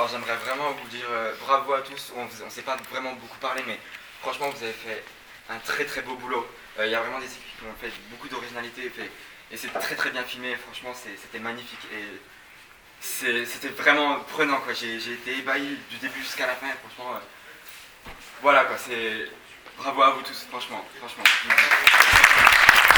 j'aimerais vraiment vous dire bravo à tous. On ne s'est pas vraiment beaucoup parlé, mais franchement, vous avez fait un très très beau boulot. Il y a vraiment des équipes qui ont fait beaucoup d'originalité et c'est très très bien filmé. Franchement, c'était magnifique et c'était vraiment prenant, quoi. J'ai été ébahi du début jusqu'à la fin. Franchement, voilà quoi. Bravo à vous tous, franchement.